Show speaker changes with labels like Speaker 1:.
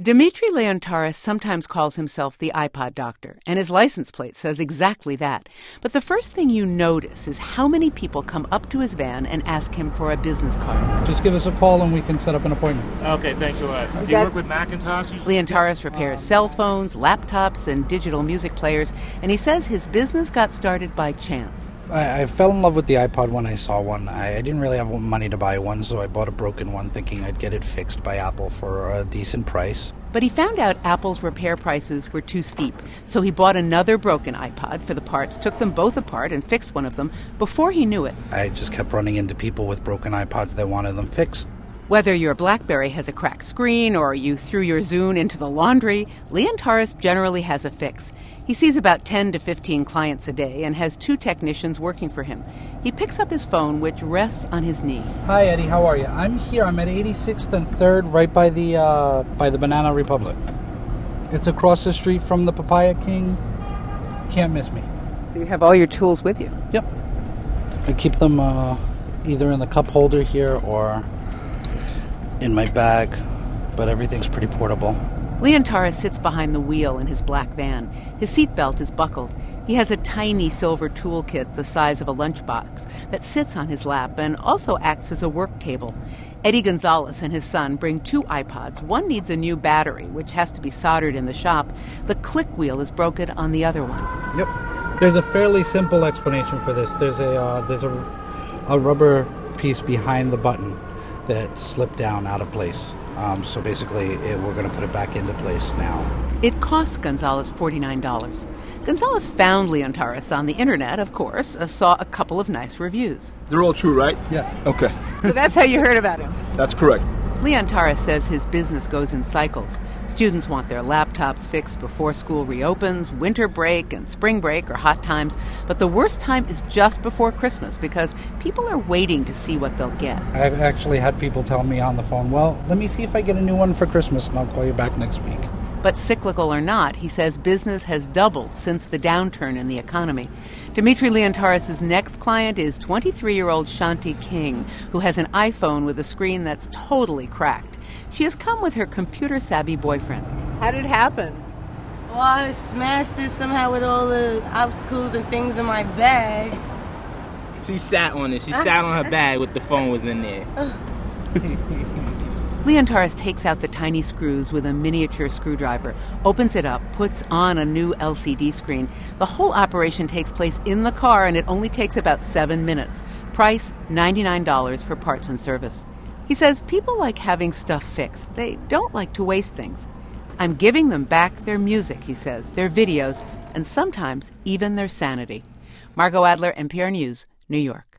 Speaker 1: Dimitri Leontaris sometimes calls himself the iPod doctor, and his license plate says exactly that. But the first thing you notice is how many people come up to his van and ask him for a business card.
Speaker 2: Just give us a call and we can set up an appointment.
Speaker 3: Okay, thanks a lot. Do you work with Macintosh?
Speaker 1: Leontaris repairs cell phones, laptops, and digital music players, and he says his business got started by chance.
Speaker 2: I fell in love with the iPod when I saw one. I didn't really have money to buy one, so I bought a broken one thinking I'd get it fixed by Apple for a decent price.
Speaker 1: But he found out Apple's repair prices were too steep, so he bought another broken iPod for the parts, took them both apart, and fixed one of them. Before he knew it,
Speaker 2: I just kept running into people with broken iPods that wanted them fixed.
Speaker 1: whether your BlackBerry has a cracked screen or you threw your Zune into the laundry, Leontaris generally has a fix. He sees about 10 to 15 clients a day and has 2 technicians working for him. He picks up his phone, which rests on his knee.
Speaker 2: Hi, Eddie. How are you? I'm here. I'm at 86th and 3rd, right by the Banana Republic. It's across the street from the Papaya King. Can't miss me.
Speaker 1: So you have all your tools with you?
Speaker 2: Yep. I keep them either in the cup holder here or in my bag, but everything's pretty portable.
Speaker 1: Leontaris sits behind the wheel in his black van. His seatbelt is buckled. He has a tiny silver toolkit the size of a lunchbox that sits on his lap and also acts as a work table. Eddie Gonzalez and his son bring 2 iPods. One needs a new battery, which has to be soldered in the shop. The click wheel is broken on the other one.
Speaker 2: Yep. There's a fairly simple explanation for this. There's a rubber piece behind the button that slipped down out of place. So basically, we're going to put it back into place now.
Speaker 1: It cost Gonzalez $49. Gonzalez found Leontaris on the internet, of course, saw a couple of nice reviews.
Speaker 4: They're all true, right?
Speaker 2: Yeah.
Speaker 4: Okay.
Speaker 1: So that's how you heard about him.
Speaker 4: That's correct.
Speaker 1: Leontaris says his business goes in cycles. Students want their laptops fixed before school reopens. Winter break and spring break are hot times. But the worst time is just before Christmas because people are waiting to see what they'll get.
Speaker 2: I've actually had people tell me on the phone, well, let me see if I get a new one for Christmas and I'll call you back next week.
Speaker 1: But cyclical or not, he says business has doubled since the downturn in the economy. Dimitri Leontaris' next client is 23-year-old Shanti King, who has an iPhone with a screen that's totally cracked. She has come with her computer-savvy boyfriend. How did it happen?
Speaker 5: Well, I smashed it somehow with all the obstacles and things in my bag.
Speaker 6: She sat on it. She sat on her bag with the phone was in there.
Speaker 1: Leontaris takes out the tiny screws with a miniature screwdriver, opens it up, puts on a new LCD screen. The whole operation takes place in the car, and it only takes about 7 minutes. Price, $99 for parts and service. He says people like having stuff fixed. They don't like to waste things. I'm giving them back their music, he says, their videos, and sometimes even their sanity. Margot Adler, NPR News, New York.